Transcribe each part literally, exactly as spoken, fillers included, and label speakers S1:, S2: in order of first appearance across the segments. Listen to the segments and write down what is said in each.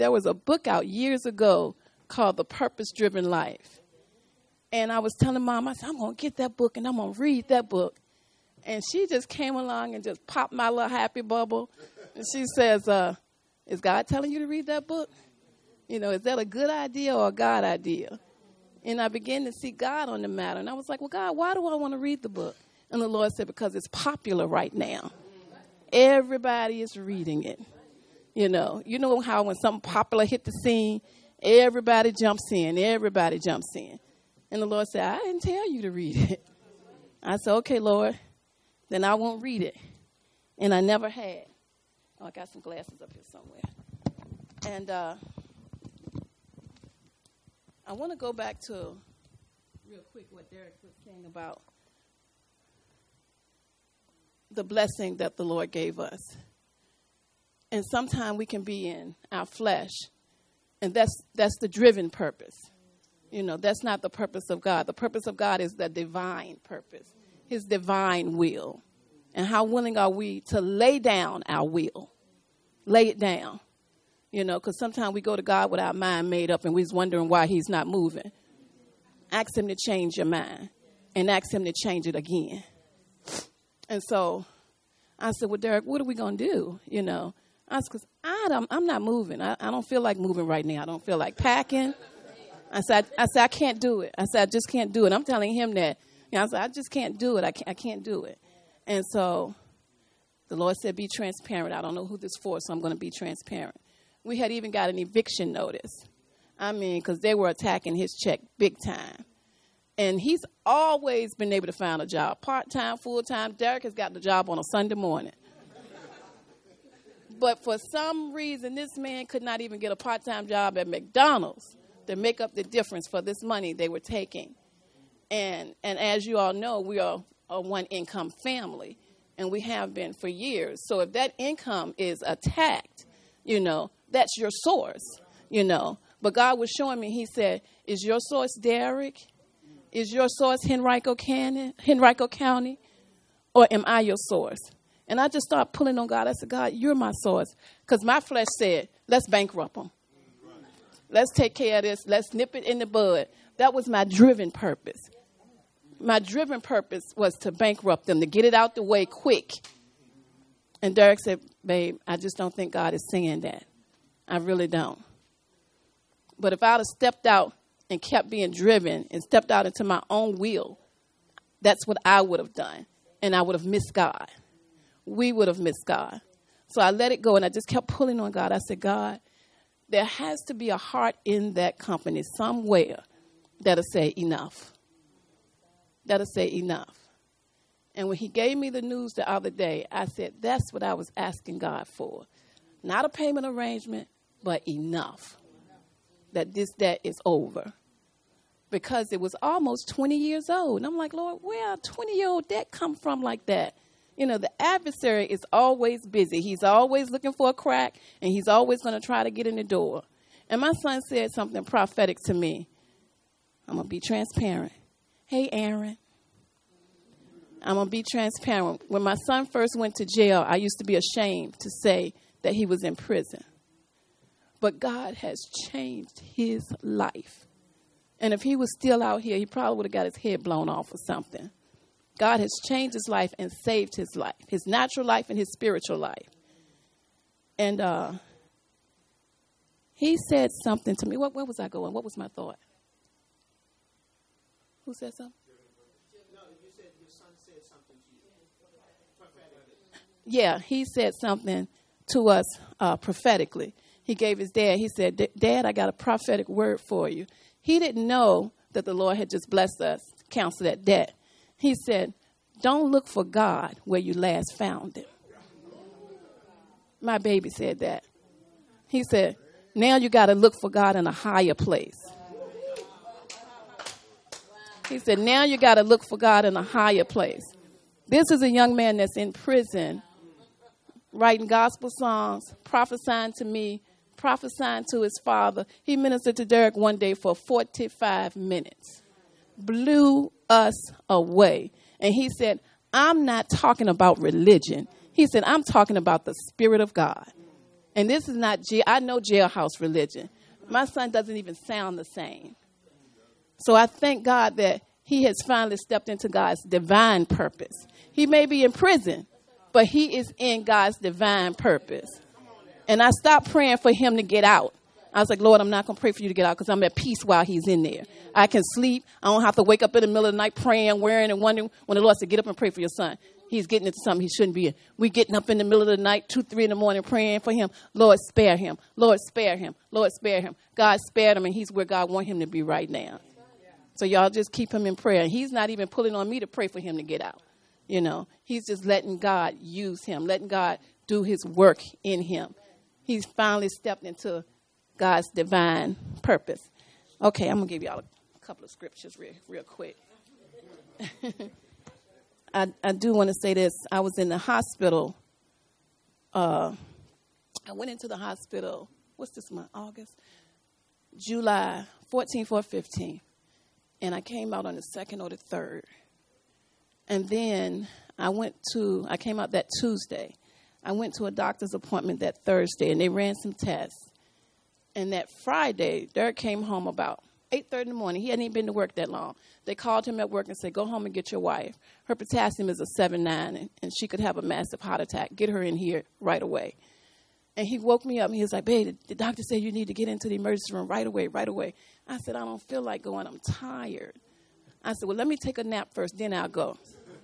S1: there was a book out years ago called The Purpose-Driven Life. And I was telling Mom, I said, I'm going to get that book and I'm going to read that book. And she just came along and just popped my little happy bubble. And she says, uh, is God telling you to read that book? You know, is that a good idea or a God idea? And I began to see God on the matter. And I was like, well, God, why do I want to read the book? And the Lord said, because it's popular right now. Everybody is reading it. You know, you know how when something popular hit the scene, everybody jumps in. Everybody jumps in. And the Lord said, I didn't tell you to read it. I said, okay, Lord, then I won't read it. And I never had. Oh, I got some glasses up here somewhere. And uh, I want to go back to, real quick, what Derek was saying about the blessing that the Lord gave us. And sometimes we can be in our flesh, and that's that's the driven purpose. You know, that's not the purpose of God. The purpose of God is the divine purpose, his divine will. And how willing are we to lay down our will? Lay it down. You know, because sometimes we go to God with our mind made up and we're wondering why he's not moving. Ask him to change your mind and ask him to change it again. And so I said, well, Derek, what are we going to do? You know, I said, because I don't, I'm not moving. I, I don't feel like moving right now. I don't feel like packing. I said, I, I said, I can't do it. I said, I just can't do it. I'm telling him that. You know, I said, I just can't do it. I can't, I can't do it. And so the Lord said, be transparent. I don't know who this for, so I'm going to be transparent. We had even got an eviction notice. I mean, because they were attacking his check big time. And he's always been able to find a job, part-time, full-time. Derek has gotten a job on a Sunday morning. But for some reason, this man could not even get a part-time job at McDonald's to make up the difference for this money they were taking. And and as you all know, we are a one-income family, and we have been for years. So if that income is attacked, you know, that's your source, you know. But God was showing me, he said, is your source Derek? Is your source Henrico County, Henrico County, or am I your source? And I just started pulling on God. I said, God, you're my source. Because my flesh said, let's bankrupt them. Let's take care of this. Let's nip it in the bud. That was my driven purpose. My driven purpose was to bankrupt them, to get it out the way quick. And Derek said, babe, I just don't think God is saying that. I really don't. But if I would have stepped out and kept being driven and stepped out into my own will, that's what I would have done. And I would have missed God. We would have missed God. So I let it go, and I just kept pulling on God. I said, God, there has to be a heart in that company somewhere that'll say enough. That'll say enough. And when he gave me the news the other day, I said, that's what I was asking God for. Not a payment arrangement, but enough. That this debt is over. Because it was almost twenty years old. And I'm like, Lord, where a twenty-year-old debt come from like that? You know, the adversary is always busy. He's always looking for a crack, and he's always going to try to get in the door. And my son said something prophetic to me. I'm going to be transparent. Hey, Aaron. I'm going to be transparent. When my son first went to jail, I used to be ashamed to say that he was in prison. But God has changed his life. And if he was still out here, he probably would have got his head blown off or something. God has changed his life and saved his life, his natural life and his spiritual life. And uh, he said something to me. What, where was I going? What was my thought? Who said something?
S2: No, you said your son said something to you. Prophetically.
S1: Yeah, he said something to us uh, prophetically. He gave his dad, he said, Dad, I got a prophetic word for you. He didn't know that the Lord had just blessed us to cancel that debt. He said, don't look for God where you last found him. My baby said that. He said, now you got to look for God in a higher place. He said, now you got to look for God in a higher place. This is a young man that's in prison, writing gospel songs, prophesying to me, prophesying to his father. He ministered to Derek one day for forty-five minutes. Blew us away. And he said, I'm not talking about religion. He said, I'm talking about the Spirit of God. And this is not, jail, I know jailhouse religion. My son doesn't even sound the same. So I thank God that he has finally stepped into God's divine purpose. He may be in prison, but he is in God's divine purpose. And I stopped praying for him to get out. I was like, Lord, I'm not going to pray for you to get out because I'm at peace while he's in there. I can sleep. I don't have to wake up in the middle of the night praying, worrying, and wondering when the Lord said, get up and pray for your son. He's getting into something he shouldn't be in. We getting up in the middle of the night, two, three in the morning, praying for him. Lord, spare him. Lord, spare him. Lord, spare him. God spared him, and he's where God wants him to be right now. So y'all just keep him in prayer. He's not even pulling on me to pray for him to get out. You know, he's just letting God use him, letting God do his work in him. He's finally stepped into God's divine purpose. Okay, I'm going to give y'all a couple of scriptures real, real quick. I, I do want to say this. I was in the hospital. Uh, I went into the hospital, what's this month, August? July fourteenth or fifteenth. And I came out on the second or the third. And then I went to, I came out that Tuesday. I went to a doctor's appointment that Thursday, and they ran some tests. And that Friday, Derek came home about eight thirty in the morning. He hadn't even been to work that long. They called him at work and said, go home and get your wife. Her potassium is a seven nine, and, and she could have a massive heart attack. Get her in here right away. And he woke me up, and he was like, babe, the, the doctor said you need to get into the emergency room right away, right away. I said, I don't feel like going. I'm tired. I said, well, let me take a nap first, then I'll go.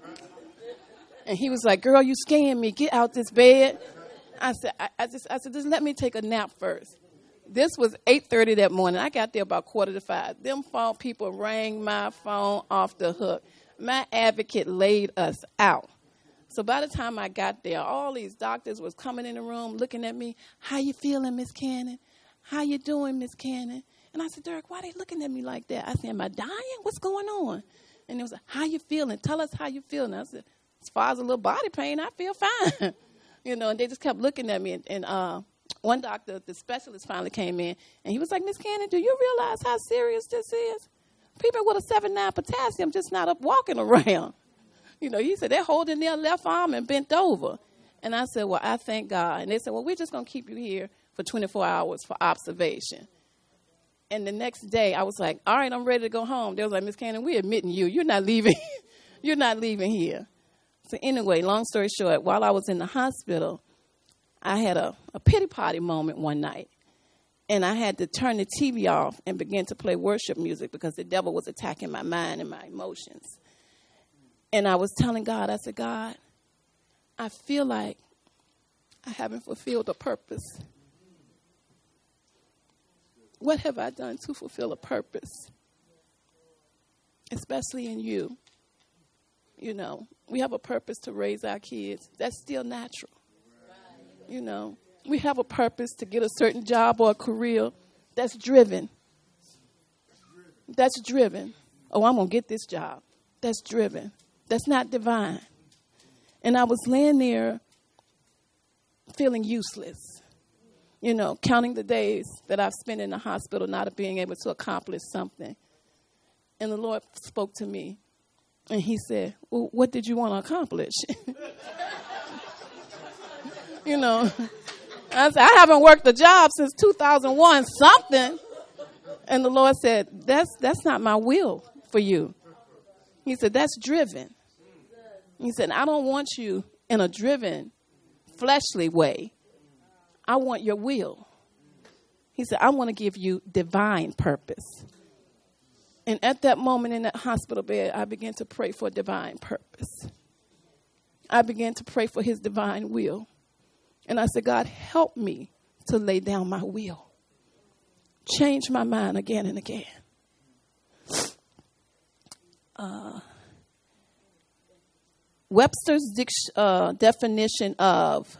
S1: And he was like, girl, you scaring me. Get out this bed. I said, I, I just, I said, just let me take a nap first. This was eight thirty that morning. I got there about quarter to five. Them phone people rang my phone off the hook. My advocate laid us out. So by the time I got there, all these doctors was coming in the room looking at me. How you feeling, Miss Cannon? How you doing, Miss Cannon? And I said, Derek, why are they looking at me like that? I said, am I dying? What's going on? And they was like, how you feeling? Tell us how you feeling. I said, as far as a little body pain, I feel fine. You know, and they just kept looking at me. And, and uh, one doctor, the specialist, finally came in, and he was like, Miss Cannon, do you realize how serious this is? People with a seven nine potassium just not up walking around. You know, he said, they're holding their left arm and bent over. And I said, well, I thank God. And they said, well, we're just going to keep you here for twenty-four hours for observation. And the next day, I was like, all right, I'm ready to go home. They was like, Miss Cannon, we're admitting you. You're not leaving. You're not leaving here. So anyway, long story short, while I was in the hospital, I had a, a pity party moment one night. And I had to turn the T V off and begin to play worship music because the devil was attacking my mind and my emotions. And I was telling God, I said, God, I feel like I haven't fulfilled a purpose. What have I done to fulfill a purpose? Especially in you. You know, we have a purpose to raise our kids. That's still natural. You know, we have a purpose to get a certain job or a career. That's driven. That's driven. Oh, I'm going to get this job. That's driven. That's not divine. And I was laying there feeling useless. You know, counting the days that I've spent in the hospital not being able to accomplish something. And the Lord spoke to me. And he said, well, what did you want to accomplish? You know, I said, I haven't worked a job since two thousand one, something. And the Lord said, that's that's not my will for you. He said, that's driven. He said, I don't want you in a driven, fleshly way. I want your will. He said, I want to give you divine purpose. And at that moment in that hospital bed, I began to pray for divine purpose. I began to pray for his divine will. And I said, God, help me to lay down my will. Change my mind again and again. Uh, Webster's dic- uh, definition of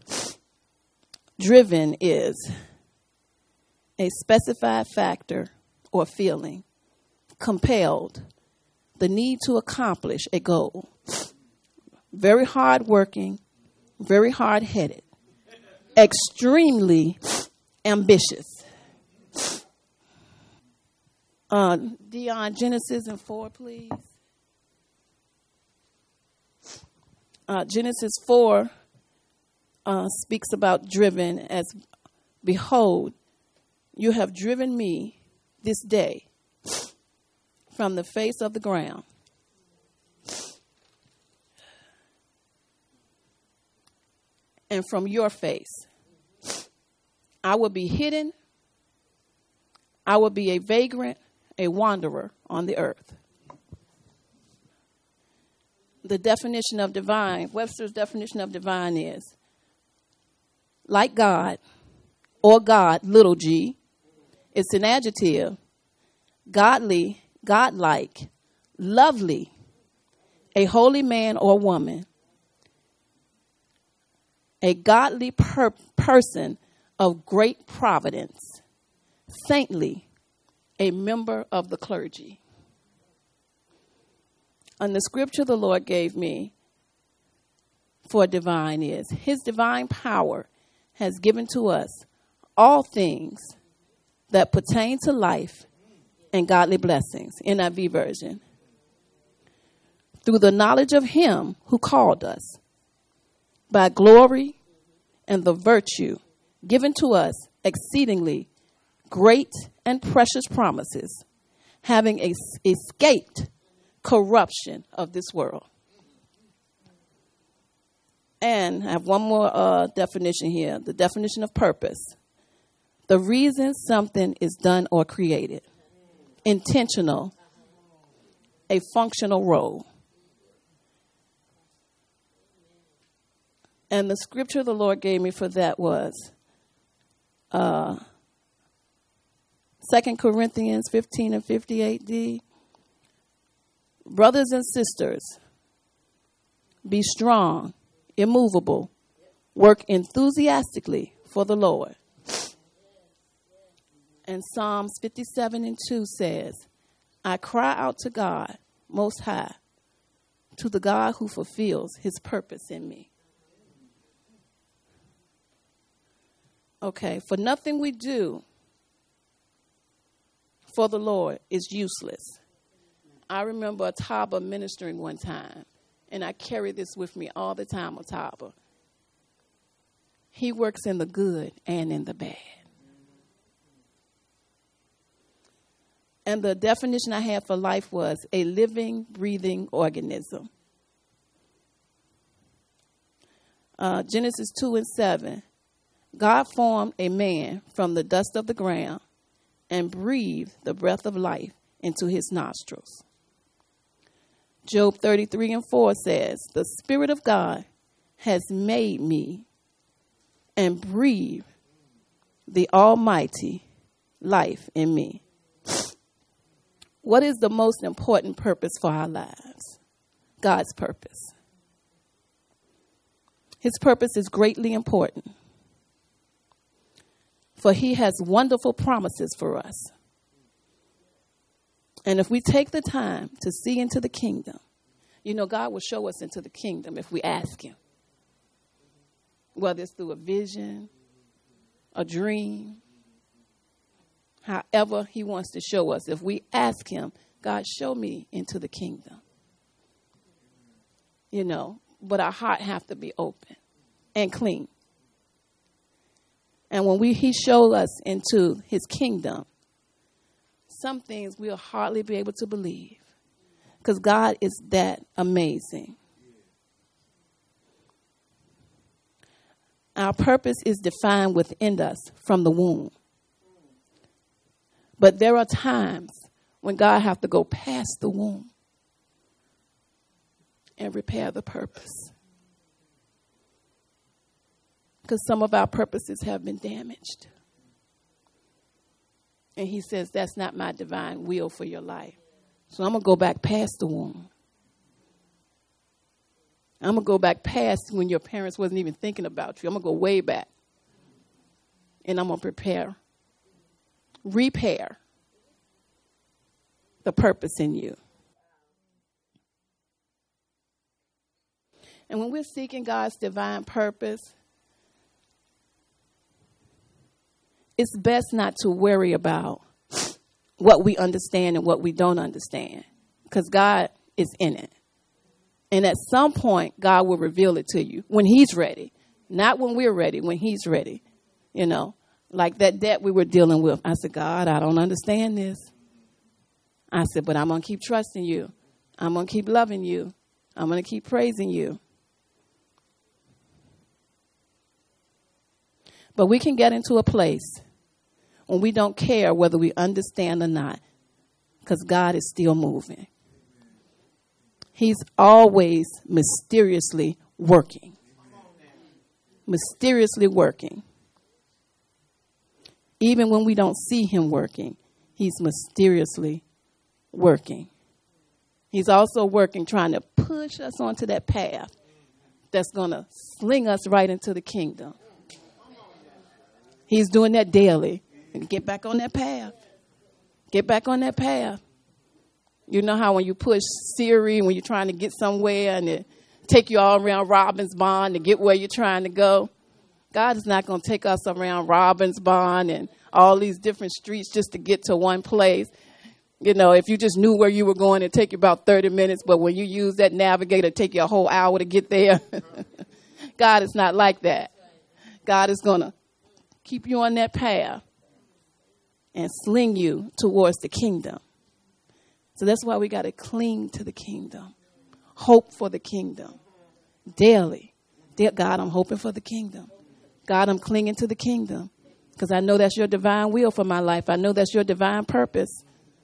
S1: driven is a specified factor or feeling, compelled, the need to accomplish a goal, very hardworking, very hard-headed, extremely ambitious. Uh, Dion, Genesis and four, please. Uh, Genesis four, uh, speaks about driven as, behold, you have driven me this day from the face of the ground. And from your face, I will be hidden. I will be a vagrant, a wanderer on the earth. The definition of divine, Webster's definition of divine is like God, or God, little g. It's an adjective, godly, godlike, lovely, a holy man or woman, a godly per- person of great providence, saintly, a member of the clergy. And the scripture the Lord gave me for divine is, his divine power has given to us all things that pertain to life and godly blessings, N I V version, through the knowledge of him who called us by glory and the virtue given to us exceedingly great and precious promises, having es- escaped corruption of this world. And I have one more uh, definition here, the definition of purpose. The reason something is done or created. Intentional, a functional role. And the scripture the Lord gave me for that was uh, Second Corinthians fifteen and fifty-eight D. Brothers and sisters, be strong, immovable, work enthusiastically for the Lord. And Psalms fifty-seven and two says, I cry out to God Most High, to the God who fulfills his purpose in me. Okay, for nothing we do for the Lord is useless. I remember Ataba ministering one time, and I carry this with me all the time, Ataba. He works in the good and in the bad. And the definition I had for life was a living, breathing organism. Uh, Genesis two and seven. God formed a man from the dust of the ground and breathed the breath of life into his nostrils. Job thirty-three and four says, the Spirit of God has made me and breathed the Almighty life in me. What is the most important purpose for our lives? God's purpose. His purpose is greatly important, for he has wonderful promises for us. And if we take the time to see into the kingdom, you know, God will show us into the kingdom if we ask him. Whether it's through a vision, a dream, however he wants to show us. If we ask him, God, show me into the kingdom. You know, but our heart have to be open and clean. And when we he showed us into his kingdom, some things we'll hardly be able to believe, because God is that amazing. Our purpose is defined within us from the womb. But there are times when God has to go past the womb and repair the purpose, because some of our purposes have been damaged. And he says, that's not my divine will for your life. So I'm going to go back past the womb. I'm going to go back past when your parents wasn't even thinking about you. I'm going to go way back. And I'm going to prepare, repair the purpose in you. And when we're seeking God's divine purpose, it's best not to worry about what we understand and what we don't understand, because God is in it. And at some point, God will reveal it to you when he's ready. Not when we're ready, when he's ready. You know, like that debt we were dealing with. I said, God, I don't understand this. I said, but I'm going to keep trusting you. I'm going to keep loving you. I'm going to keep praising you. But we can get into a place when we don't care whether we understand or not, because God is still moving. He's always mysteriously working. Mysteriously working. Even when we don't see him working, he's mysteriously working. He's also working, trying to push us onto that path that's going to sling us right into the kingdom. He's doing that daily. And get back on that path. Get back on that path. You know how when you push Siri, when you're trying to get somewhere and it take you all around Robbins Bond to get where you're trying to go? God is not going to take us around Robbins Bond and all these different streets just to get to one place. You know, if you just knew where you were going, it'd take you about thirty minutes. But when you use that navigator, it'd take you a whole hour to get there. God is not like that. God is going to keep you on that path and sling you towards the kingdom. So that's why we got to cling to the kingdom. Hope for the kingdom. Daily. Dear God, I'm hoping for the kingdom. God, I'm clinging to the kingdom. Because I know that's your divine will for my life. I know that's your divine purpose.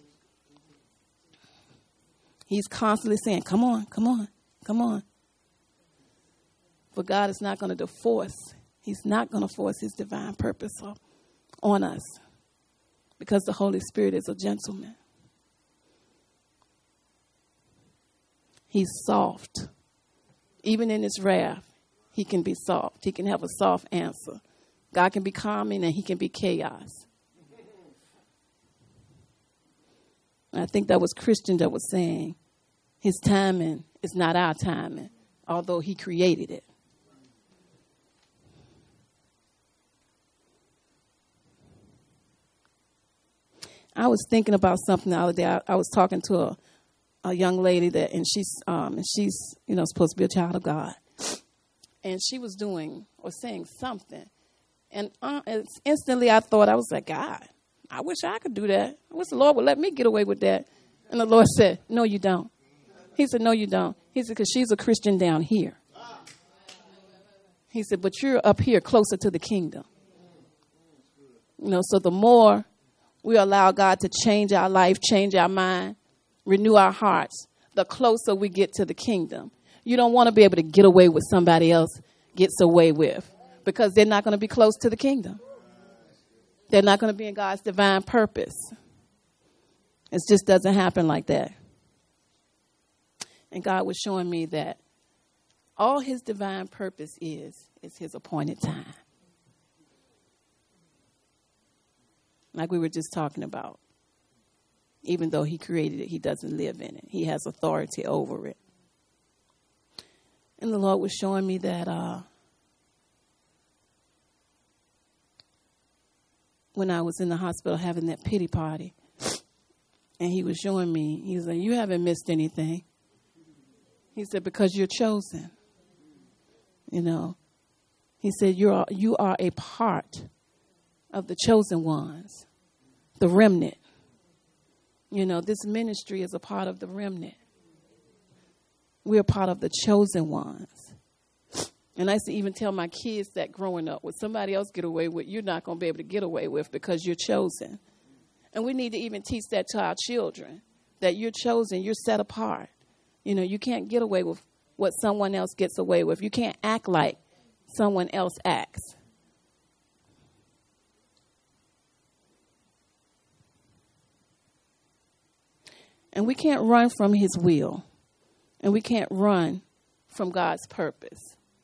S1: He's constantly saying, come on, come on, come on. But God is not going to force. He's not going to force his divine purpose on us. Because the Holy Spirit is a gentleman. He's soft. Even in his wrath, he can be soft. He can have a soft answer. God can be calming and he can be chaos. And I think that was Christian that was saying his timing is not our timing, although he created it. I was thinking about something the other day. I, I was talking to a, a young lady that, and she's, um, and she's, you know, supposed to be a child of God, and she was doing or saying something, and uh, instantly I thought, I was like, God, I wish I could do that. I wish the Lord would let me get away with that. And the Lord said, no, you don't. He said, no, you don't. He said, because she's a Christian down here. He said, but you're up here closer to the kingdom. You know, so the more we allow God to change our life, change our mind, renew our hearts, the closer we get to the kingdom. You don't want to be able to get away with somebody else gets away with, because they're not going to be close to the kingdom. They're not going to be in God's divine purpose. It just doesn't happen like that. And God was showing me that all his divine purpose is, is his appointed time. Like we were just talking about. Even though he created it, he doesn't live in it. He has authority over it. And the Lord was showing me that uh, when I was in the hospital having that pity party, and he was showing me, he was like, you haven't missed anything. He said, because you're chosen. You know, he said, you are, you are a part of the chosen ones, the remnant. You know, this ministry is a part of the remnant. We're part of the chosen ones. And I used to even tell my kids that growing up, what somebody else get away with, you're not going to be able to get away with because you're chosen. And we need to even teach that to our children, that you're chosen, you're set apart. You know, you can't get away with what someone else gets away with. You can't act like someone else acts. And we can't run from his will. And we can't run from God's purpose.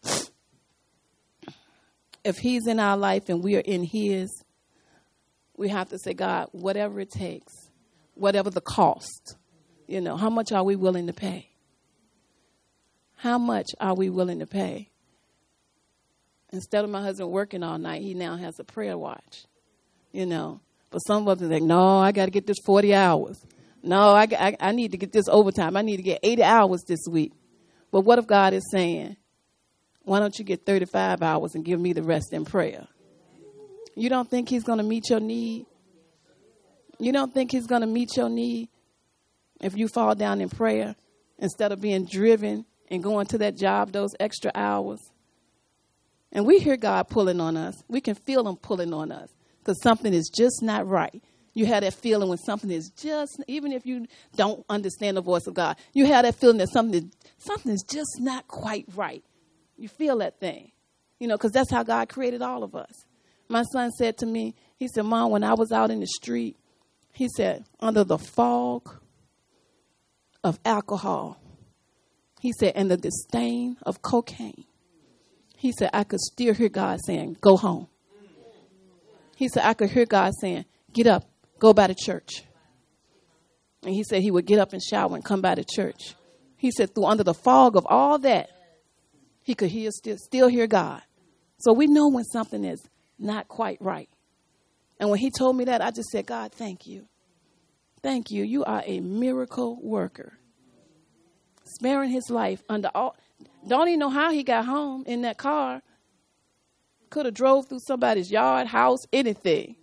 S1: If he's in our life and we are in his, we have to say, God, whatever it takes, whatever the cost, you know, how much are we willing to pay? How much are we willing to pay? Instead of my husband working all night, he now has a prayer watch, you know. But some of us are like, no, I got to get this forty hours. No, I, I, I need to get this overtime. I need to get eighty hours this week. But what if God is saying, Why don't you get thirty-five hours and give me the rest in prayer? You don't think he's going to meet your need? You don't think he's going to meet your need if you fall down in prayer instead of being driven and going to that job those extra hours? And we hear God pulling on us. We can feel him pulling on us because something is just not right. You have that feeling when something is just, even if you don't understand the voice of God, you have that feeling that something, something is just not quite right. You feel that thing, you know, because that's how God created all of us. My son said to me, he said, Mom, when I was out in the street, he said, under the fog of alcohol, he said, and the disdain of cocaine, he said, I could still hear God saying, go home. He said, I could hear God saying, get up, go by the church. And he said he would get up and shower and come by the church. He said through under the fog of all that, he could hear still, still hear God. So we know when something is not quite right. And when he told me that, I just said, God, thank you. Thank you. You are a miracle worker. Sparing his life under all. Don't even know how he got home in that car. Could have drove through somebody's yard, house, anything.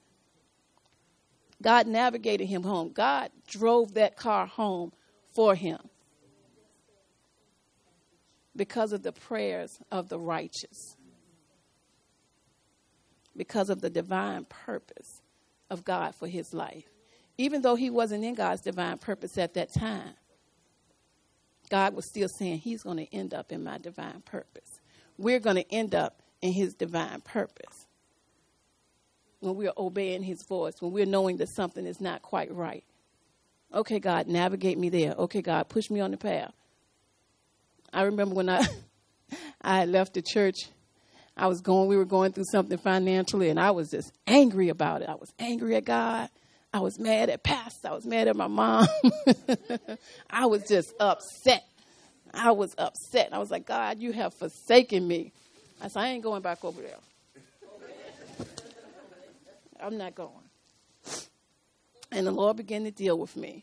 S1: God navigated him home. God drove that car home for him because of the prayers of the righteous, because of the divine purpose of God for his life. Even though he wasn't in God's divine purpose at that time, God was still saying he's going to end up in my divine purpose. We're going to end up in his divine purpose when we're obeying his voice, when we're knowing that something is not quite right. Okay, God, navigate me there. Okay, God, push me on the path. I remember when I I had left the church, I was going, we were going through something financially, and I was just angry about it. I was angry at God. I was mad at Pastor. I was mad at my mom. I was just upset. I was upset. I was like, God, you have forsaken me. I said, I ain't going back over there. I'm not going. And the Lord began to deal with me.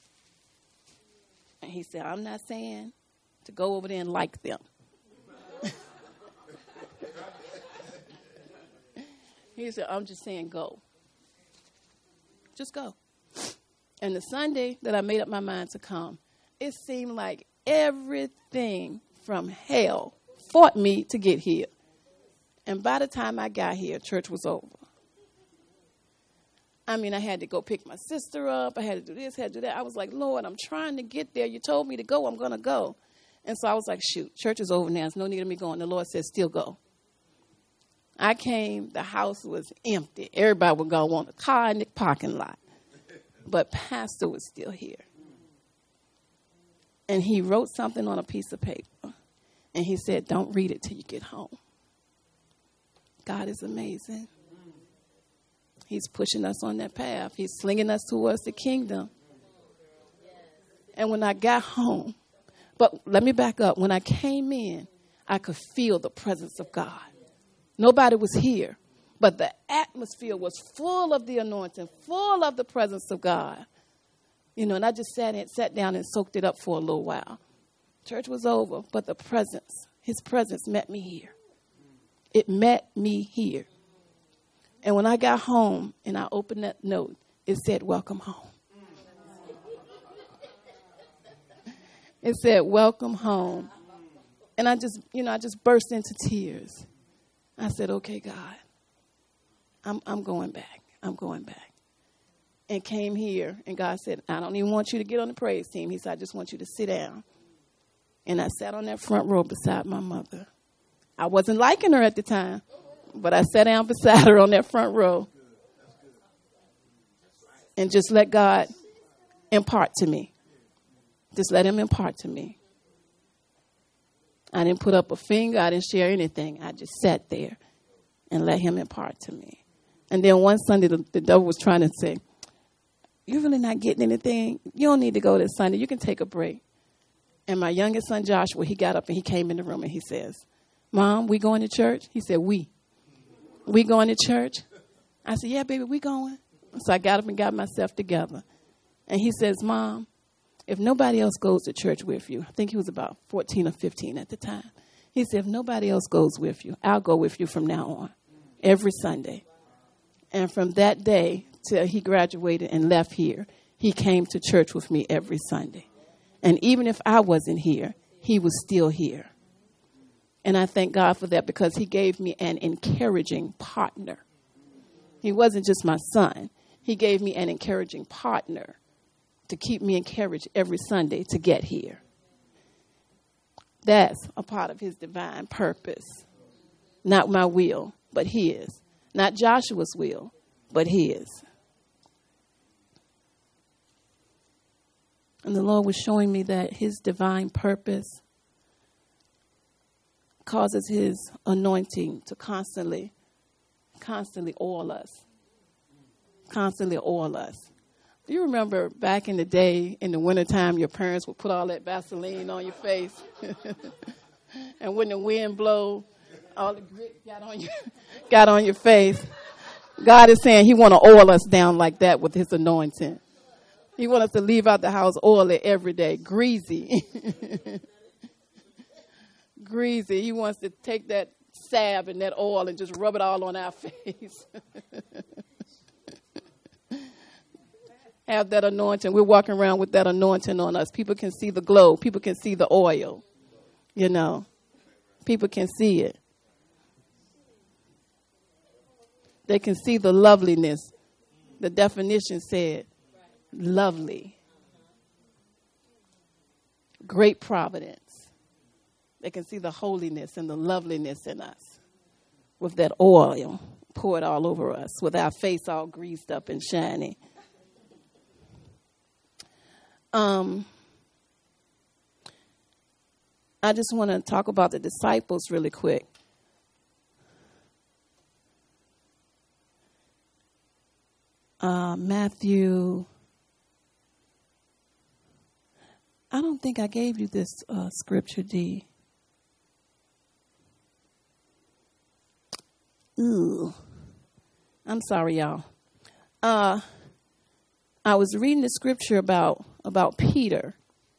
S1: And he said, I'm not saying to go over there and like them. He said, I'm just saying go. Just go. And the Sunday that I made up my mind to come, it seemed like everything from hell fought me to get here. And by the time I got here, church was over. I mean, I had to go pick my sister up. I had to do this, had to do that. I was like, Lord, I'm trying to get there. You told me to go. I'm going to go. And so I was like, shoot, church is over now. There's no need of me going. The Lord said, still go. I came. The house was empty. Everybody would go want a car in the parking lot. But Pastor was still here. And he wrote something on a piece of paper. And he said, don't read it till you get home. God is amazing. He's pushing us on that path. He's slinging us towards the kingdom. And when I got home, but let me back up. When I came in, I could feel the presence of God. Nobody was here, but the atmosphere was full of the anointing, full of the presence of God. You know, and I just sat in, sat down and soaked it up for a little while. Church was over, but the presence, his presence met me here. It met me here. And when I got home and I opened that note, it said, welcome home. It said, welcome home. And I just, you know, I just burst into tears. I said, okay, God, I'm I'm going back. I'm going back. And came here, and God said, I don't even want you to get on the praise team. He said, I just want you to sit down. And I sat on that front row beside my mother. I wasn't liking her at the time, but I sat down beside her on that front row and just let God impart to me. Just let him impart to me. I didn't put up a finger. I didn't share anything. I just sat there and let him impart to me. And then one Sunday, the, the devil was trying to say, you're really not getting anything. You don't need to go this Sunday. You can take a break. And my youngest son, Joshua, he got up and he came in the room and he says, Mom, we going to church? He said, we. We going to church? I said, yeah, baby, we going. So I got up and got myself together. And he says, Mom, if nobody else goes to church with you, I think he was about fourteen or fifteen at the time. He said, if nobody else goes with you, I'll go with you from now on, every Sunday. And from that day till he graduated and left here, he came to church with me every Sunday. And even if I wasn't here, he was still here. And I thank God for that, because he gave me an encouraging partner. He wasn't just my son. He gave me an encouraging partner to keep me encouraged every Sunday to get here. That's a part of his divine purpose. Not my will, but his. Not Joshua's will, but his. And the Lord was showing me that his divine purpose causes his anointing to constantly, constantly oil us. Constantly oil us. Do you remember back in the day, in the wintertime, your parents would put all that Vaseline on your face? And when the wind blow, all the grit got on your, got on your face. God is saying he want to oil us down like that with his anointing. He wants us to leave out the house oily every day, greasy. Greasy. He wants to take that salve and that oil and just rub it all on our face. Have that anointing. We're walking around with that anointing on us. People can see the glow. People can see the oil. You know, people can see it. They can see the loveliness. The definition said, lovely. Great providence. They can see the holiness and the loveliness in us with that oil poured all over us, with our face all greased up and shiny. Um, I just want to talk about the disciples really quick. Uh, Matthew, I don't think I gave you this uh, scripture, D. Ooh, I'm sorry, y'all. Uh, I was reading the scripture about about Peter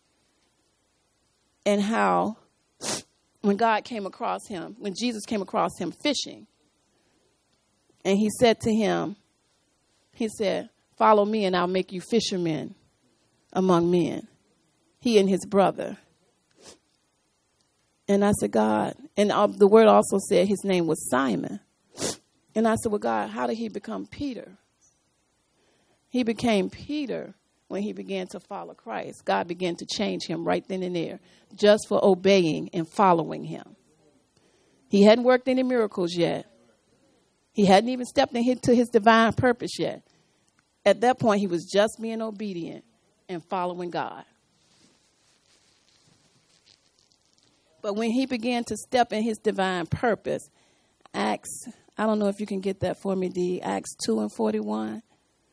S1: and how when God came across him, when Jesus came across him fishing, and he said to him, he said, follow me and I'll make you fishermen among men. He and his brother. And I said, God, and uh, the word also said his name was Simon. And I said, well, God, how did he become Peter? He became Peter when he began to follow Christ. God began to change him right then and there just for obeying and following him. He hadn't worked any miracles yet. He hadn't even stepped into his divine purpose yet. At that point, he was just being obedient and following God. But when he began to step in his divine purpose, Acts, I don't know if you can get that for me, D, Acts two and forty-one.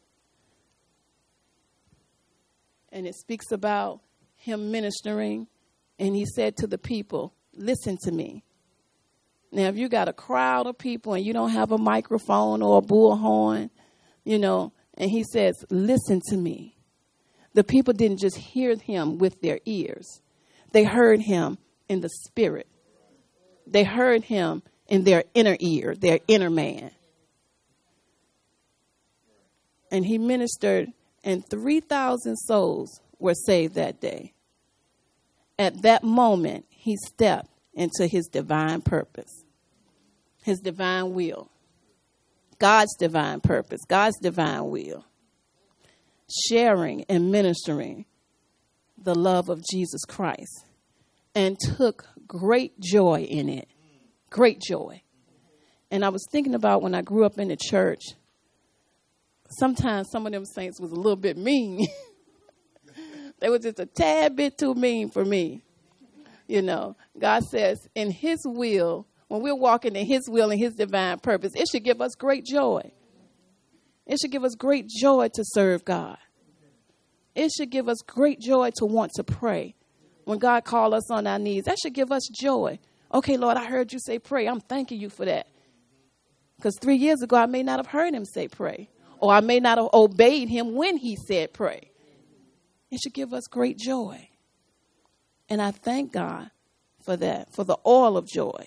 S1: And it speaks about him ministering. And he said to the people, listen to me. Now, if you got a crowd of people and you don't have a microphone or a bullhorn, you know, and he says, listen to me. The people didn't just hear him with their ears. They heard him in the spirit. They heard him in their inner ear, their inner man. And he ministered, and three thousand souls were saved that day. At that moment, he stepped into his divine purpose, his divine will, God's divine purpose, God's divine will, sharing and ministering the love of Jesus Christ, and took great joy in it, great joy. And I was thinking about when I grew up in the church, sometimes some of them saints was a little bit mean. They were just a tad bit too mean for me. You know, God says in his will, when we're walking in his will and his divine purpose, it should give us great joy. It should give us great joy to serve God. It should give us great joy to want to pray. When God calls us on our knees, that should give us joy. Okay, Lord, I heard you say pray. I'm thanking you for that. Because three years ago, I may not have heard him say pray. Or I may not have obeyed him when he said pray. It should give us great joy. And I thank God for that, for the oil of joy.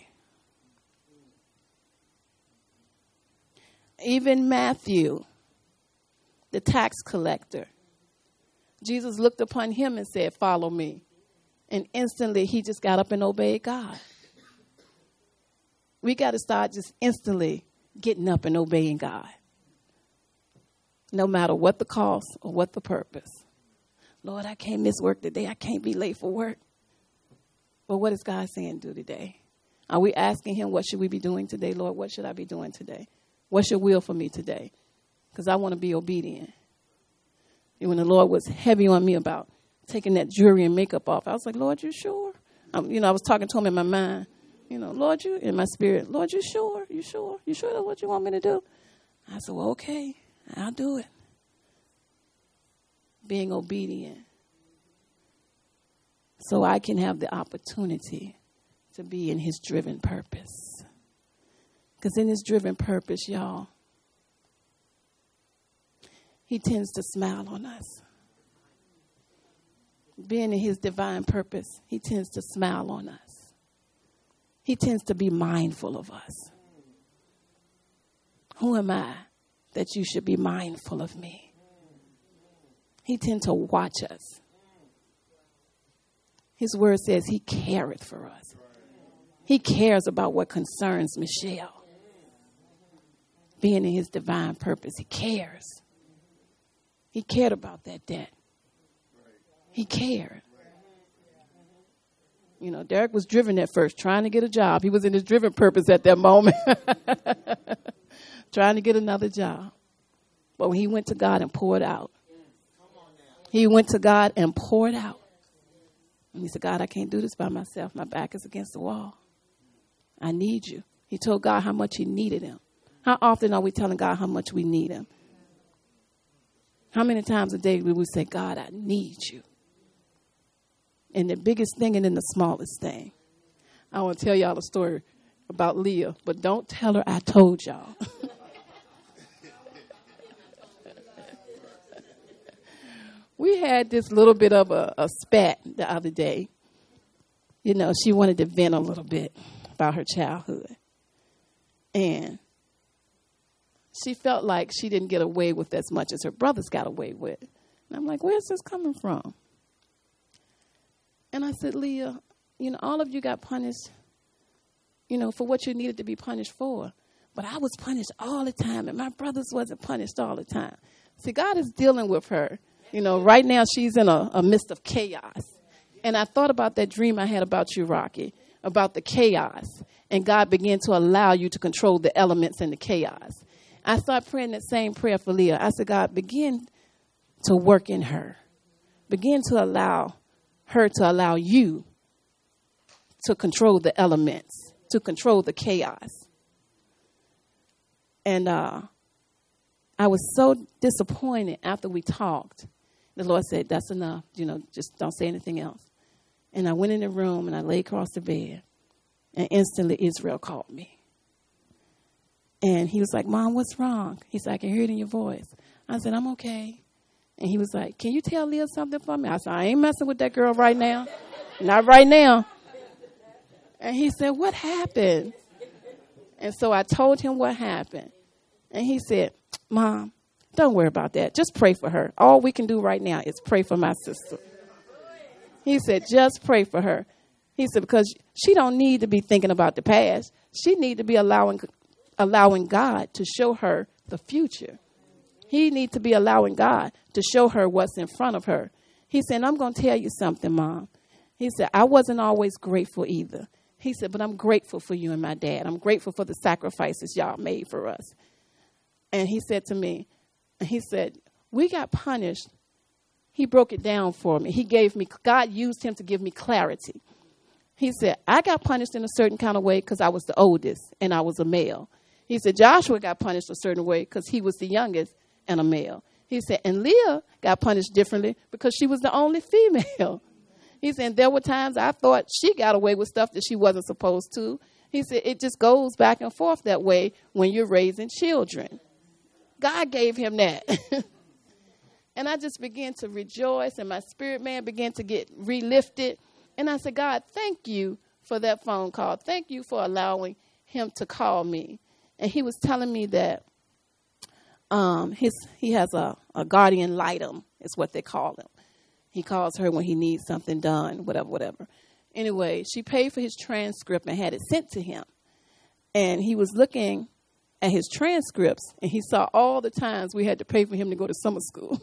S1: Even Matthew, the tax collector, Jesus looked upon him and said, follow me. And instantly he just got up and obeyed God. We got to start just instantly getting up and obeying God. No matter what the cost or what the purpose. Lord, I can't miss work today. I can't be late for work. But what is God saying do today? Are we asking him, what should we be doing today, Lord? What should I be doing today? What's your will for me today? Because I want to be obedient. And when the Lord was heavy on me about taking that jewelry and makeup off, I was like, Lord, you sure? Um, you know, I was talking to him in my mind. You know, Lord, you, in my spirit, Lord, you sure? You sure? You sure that's what you want me to do? I said, well, okay, I'll do it. Being obedient. So I can have the opportunity to be in his driven purpose. Because in his driven purpose, y'all, he tends to smile on us. Being in his divine purpose, he tends to smile on us. He tends to be mindful of us. Who am I that you should be mindful of me? He tends to watch us. His word says he careth for us. He cares about what concerns Michelle. Being in his divine purpose, he cares. He cared about that debt. He cared. You know, Derek was driven at first, trying to get a job. He was in his driven purpose at that moment. Trying to get another job. But when he went to God and poured out, he went to God and poured out. And he said, God, I can't do this by myself. My back is against the wall. I need you. He told God how much he needed him. How often are we telling God how much we need him? How many times a day do we say, God, I need you? In the biggest thing and in the smallest thing. I want to tell y'all a story about Leah, but don't tell her I told y'all. We had this little bit of a, a spat the other day. You know, she wanted to vent a little bit about her childhood. And she felt like she didn't get away with as much as her brothers got away with. And I'm like, where's this coming from? And I said, Leah, you know, all of you got punished, you know, for what you needed to be punished for. But I was punished all the time, and my brothers wasn't punished all the time. See, God is dealing with her. You know, right now she's in a, a midst of chaos. And I thought about that dream I had about you, Rocky, about the chaos. And God began to allow you to control the elements in the chaos. I started praying that same prayer for Leah. I said, God, begin to work in her. Begin to allow her to allow you to control the elements, to control the chaos. And uh, I was so disappointed after we talked. The Lord said, that's enough. You know, just don't say anything else. And I went in the room and I lay across the bed. And instantly Israel called me. And he was like, Mom, what's wrong? He said, I can hear it in your voice. I said, I'm okay. And he was like, can you tell Leah something for me? I said, I ain't messing with that girl right now. Not right now. And he said, what happened? And so I told him what happened. And he said, Mom, don't worry about that. Just pray for her. All we can do right now is pray for my sister. He said, just pray for her. He said, because she don't need to be thinking about the past. She need to be allowing allowing God to show her the future. He needs to be allowing God to show her what's in front of her. He said, I'm going to tell you something, Mom. He said, I wasn't always grateful either. He said, but I'm grateful for you and my dad. I'm grateful for the sacrifices y'all made for us. And he said to me, he said, we got punished. He broke it down for me. He gave me, God used him to give me clarity. He said, I got punished in a certain kind of way because I was the oldest and I was a male. He said, Joshua got punished a certain way because he was the youngest and a male. He said, and Leah got punished differently because she was the only female. He said, there were times I thought she got away with stuff that she wasn't supposed to. He said, it just goes back and forth that way when you're raising children. God gave him that. And I just began to rejoice, and my spirit man began to get relifted. And I said, God, thank you for for that phone call. Thank you for allowing him to call me. And he was telling me that um, his he has a, a guardian litem, is what they call him. He calls her when he needs something done, whatever, whatever. Anyway, she paid for his transcript and had it sent to him. And he was looking at his transcripts, and he saw all the times we had to pay for him to go to summer school.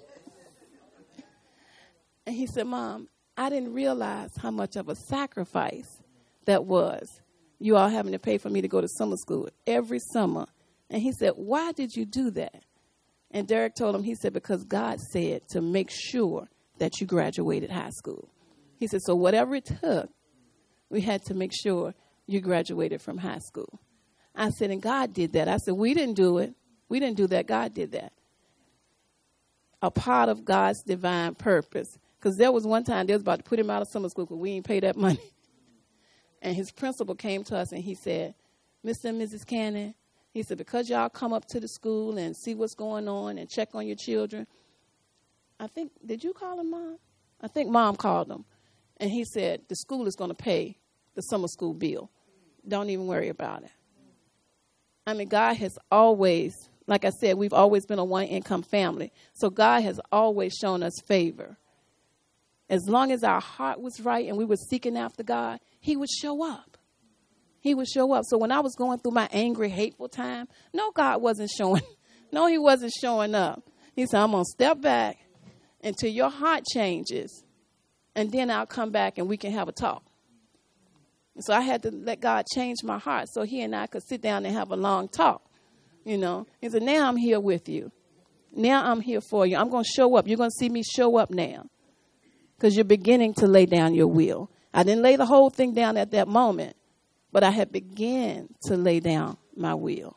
S1: And he said, Mom, I didn't realize how much of a sacrifice that was, you all having to pay for me to go to summer school every summer. And he said, why did you do that? And Derek told him, he said, because God said to make sure that you graduated high school. He said, so whatever it took, we had to make sure you graduated from high school. I said, and God did that. I said, we didn't do it. We didn't do that. God did that. A part of God's divine purpose. Because there was one time they was about to put him out of summer school because we didn't pay that money. And his principal came to us and he said, Mister and Missus Cannon, he said, because y'all come up to the school and see what's going on and check on your children. I think, did you call him, Mom? I think Mom called him. And he said, the school is going to pay the summer school bill. Don't even worry about it. I mean, God has always, like I said, we've always been a one-income family. So God has always shown us favor. As long as our heart was right and we were seeking after God, he would show up. He would show up. So when I was going through my angry, hateful time, no, God wasn't showing. No, he wasn't showing up. He said, I'm going to step back until your heart changes, and then I'll come back and we can have a talk. So I had to let God change my heart so he and I could sit down and have a long talk. You know, he said, now I'm here with you. Now I'm here for you. I'm going to show up. You're going to see me show up now because you're beginning to lay down your will. I didn't lay the whole thing down at that moment, but I had begun to lay down my will.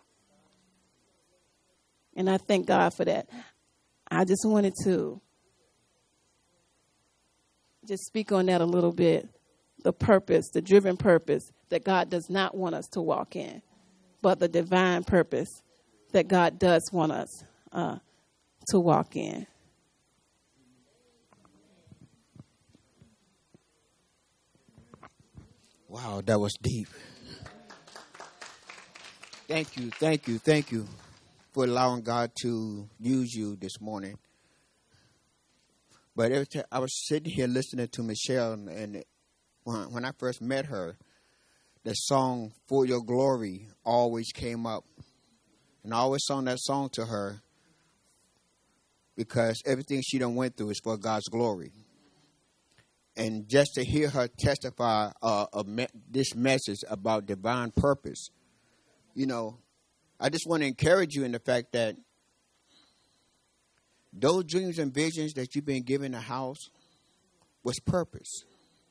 S1: And I thank God for that. I just wanted to just speak on that a little bit. The purpose, the driven purpose that God does not want us to walk in, but the divine purpose that God does want us uh, to walk in.
S2: Wow, that was deep. Thank you, thank you, thank you for allowing God to use you this morning. But every time I was sitting here listening to Michelle, and when, when I first met her, the song For Your Glory always came up. And I always sung that song to her because everything she done went through is for God's glory. And just to hear her testify uh, of me- this message about divine purpose, you know, I just want to encourage you in the fact that those dreams and visions that you've been given a house was purpose.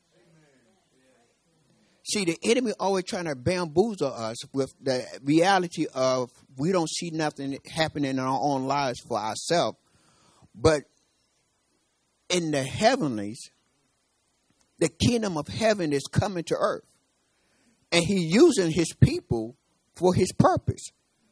S2: See, the enemy always trying to bamboozle us with the reality of we don't see nothing happening in our own lives for ourselves. But in the heavenlies, the kingdom of heaven is coming to earth. And he's using his people for his purpose.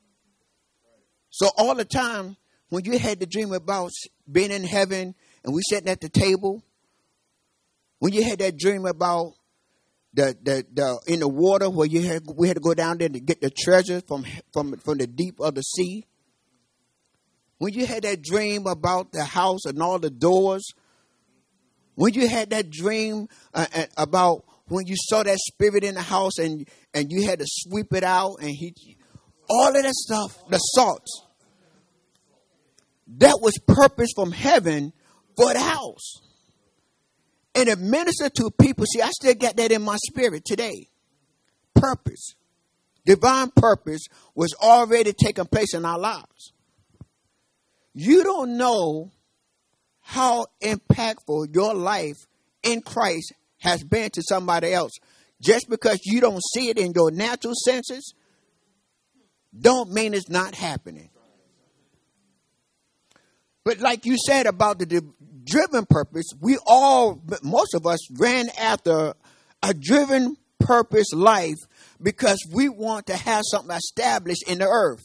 S2: So all the time, when you had the dream about being in heaven and we sitting at the table, when you had that dream about the the, the in the water where you had we had to go down there to get the treasure from from from the deep of the sea, when you had that dream about the house and all the doors, when you had that dream uh, about when you saw that spirit in the house and and you had to sweep it out and he, all of that stuff, the salts. That was purpose from heaven for the house. And it ministered to people. See, I still got that in my spirit today. Purpose. Divine purpose was already taking place in our lives. You don't know how impactful your life in Christ has been to somebody else. Just because you don't see it in your natural senses, don't mean it's not happening. But like you said about the driven purpose, we all, most of us ran after a driven purpose life because we want to have something established in the earth.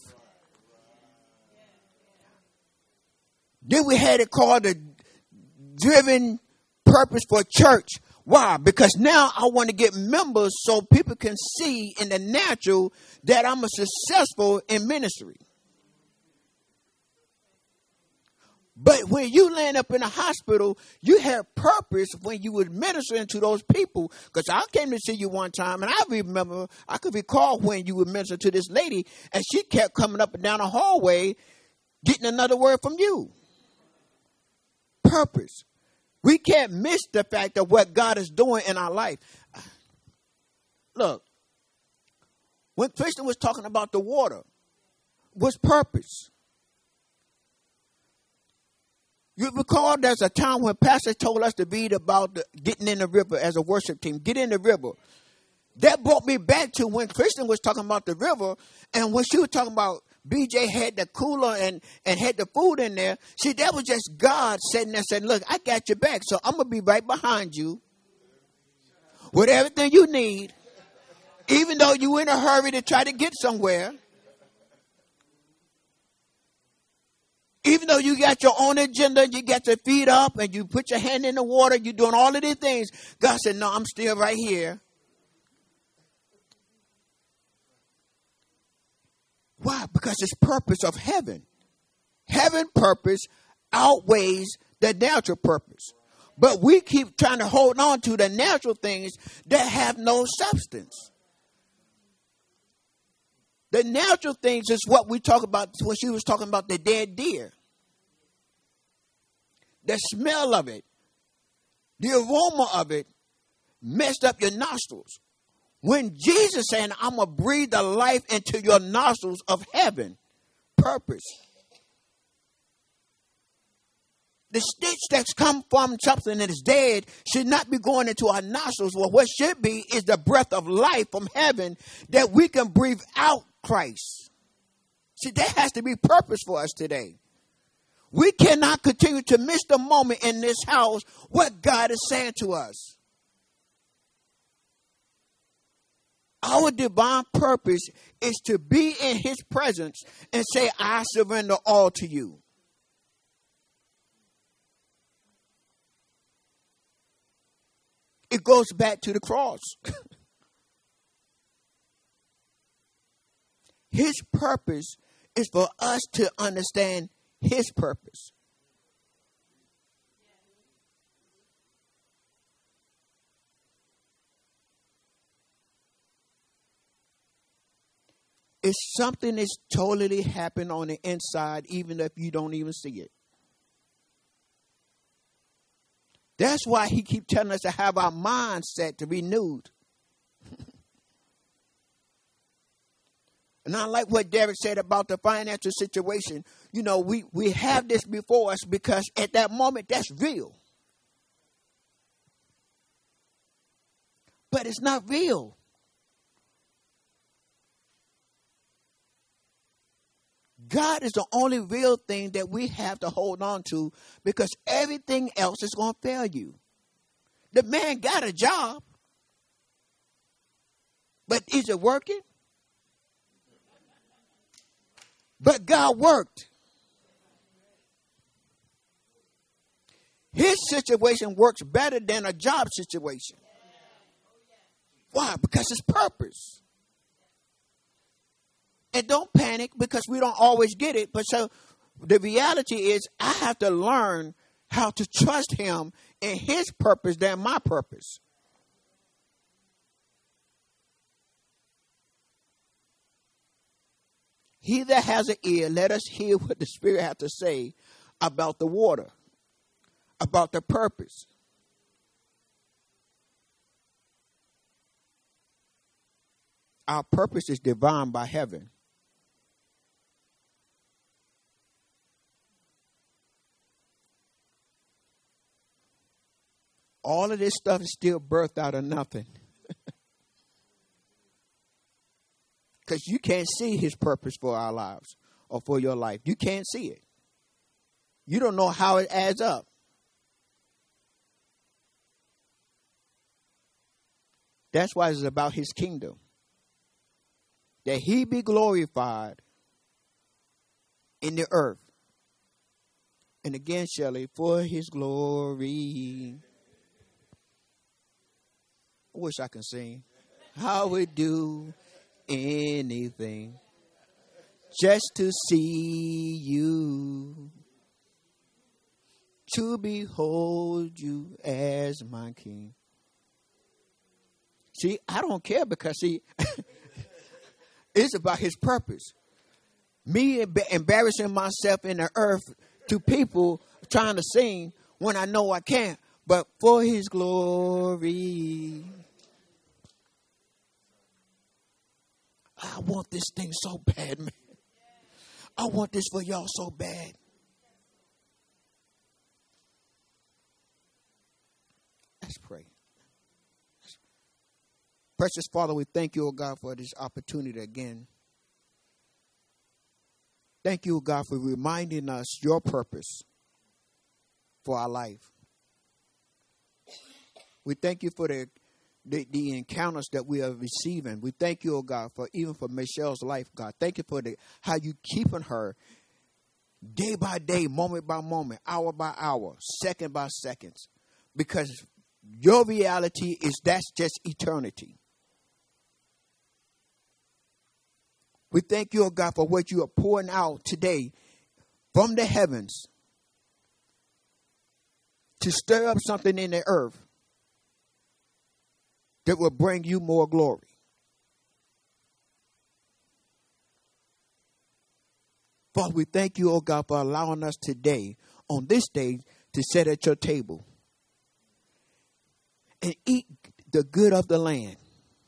S2: Then we had it called the driven purpose for church. Why? Because now I want to get members so people can see in the natural that I'm a successful in ministry. But when you land up in a hospital, you have purpose when you were ministering to those people. Because I came to see you one time, and I remember, I could recall when you were ministering to this lady, and she kept coming up and down the hallway, getting another word from you. Purpose. We can't miss the fact of what God is doing in our life. Look, when Christian was talking about the water, was purpose. You recall there's a time when Pastor told us to read about the, getting in the river as a worship team. Get in the river. That brought me back to when Christian was talking about the river, and when she was talking about B J had the cooler and, and had the food in there. See, that was just God sitting there saying, look, I got your back, so I'm going to be right behind you with everything you need, even though you're in a hurry to try to get somewhere. Even though you got your own agenda, you got your feet up and you put your hand in the water, you're doing all of these things. God said, no, I'm still right here. Why? Because it's purpose of heaven. Heaven purpose outweighs the natural purpose. But we keep trying to hold on to the natural things that have no substance. The natural things is what we talk about when she was talking about the dead deer. The smell of it, the aroma of it messed up your nostrils. When Jesus saying, I'm going to breathe the life into your nostrils of heaven, purpose. The stench that's come from something that is dead should not be going into our nostrils. Well, what should be is the breath of life from heaven that we can breathe out Christ. See, that has to be purpose for us today. We cannot continue to miss the moment in this house what God is saying to us. Our divine purpose is to be in his presence and say, I surrender all to you. It goes back to the cross. His purpose is for us to understand his purpose. It's something that's totally happened on the inside, even if you don't even see it. That's why he keeps telling us to have our mindset to be renewed. And I like what Derek said about the financial situation. You know, we, we have this before us because at that moment, that's real. But it's not real. God is the only real thing that we have to hold on to because everything else is going to fail you. The man got a job, but is it working? But God worked. His situation works better than a job situation. Why? Because it's purpose. And don't panic because we don't always get it. But so the reality is I have to learn how to trust him in his purpose than my purpose. He that has an ear, let us hear what the Spirit has to say about the water, about the purpose. Our purpose is divine by heaven. All of this stuff is still birthed out of nothing. Because you can't see his purpose for our lives or for your life. You can't see it. You don't know how it adds up. That's why it's about his kingdom. That he be glorified in the earth. And again, Shelley, for his glory. I wish I could sing. I would do anything just to see you, to behold you as my king. See, I don't care because, see, it's about his purpose. Me embarrassing myself in the earth to people trying to sing when I know I can't, but for his glory. I want this thing so bad, man. I want this for y'all so bad. Let's pray. Precious Father, we thank you, O God, for this opportunity again. Thank you, O God, for reminding us your purpose for our life. We thank you for the, the, the encounters that we are receiving. We thank you, O God, for even for Michelle's life, God. Thank you for the how you keeping her day by day, moment by moment, hour by hour, second by second. Because your reality is that's just eternity. We thank you, O God, for what you are pouring out today from the heavens to stir up something in the earth that will bring you more glory. Father, we thank you, O God, for allowing us today, on this day, to sit at your table and eat the good of the land.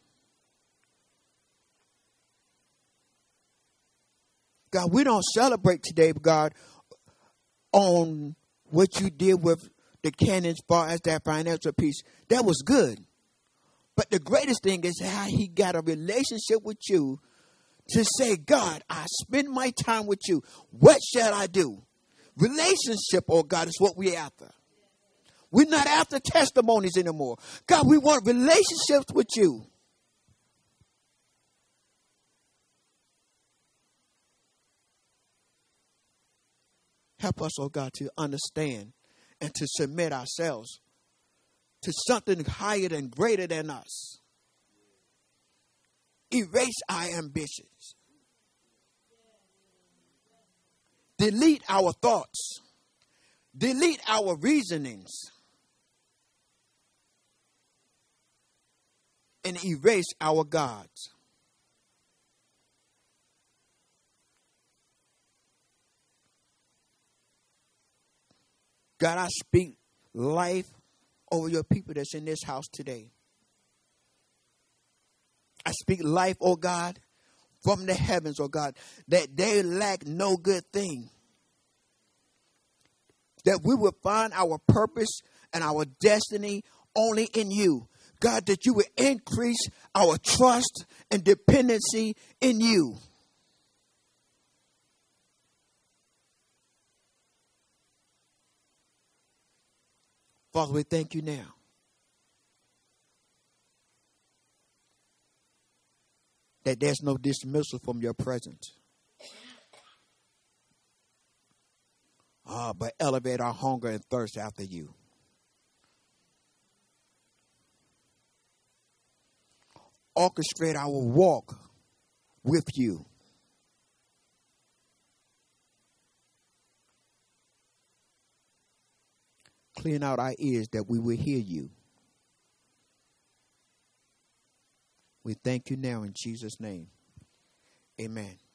S2: God, we don't celebrate today, God, on what you did with the Canon as far as that financial piece. That was good. But the greatest thing is how he got a relationship with you to say, God, I spend my time with you. What shall I do? Relationship, oh God, is what we're after. We're not after testimonies anymore. God, we want relationships with you. Help us, oh God, to understand and to submit ourselves to something higher and greater than us. Erase our ambitions. Delete our thoughts. Delete our reasonings. And erase our gods. God, I speak life over your people that's in this house today. I speak life, oh God, from the heavens, oh God, that they lack no good thing. That we will find our purpose and our destiny only in you. God, that you will increase our trust and dependency in you. Father, we thank you now. That there's no dismissal from your presence. Ah, but elevate our hunger and thirst after you. Orchestrate our walk with you. Clean out our ears that we will hear you. We thank you now in Jesus' name. Amen.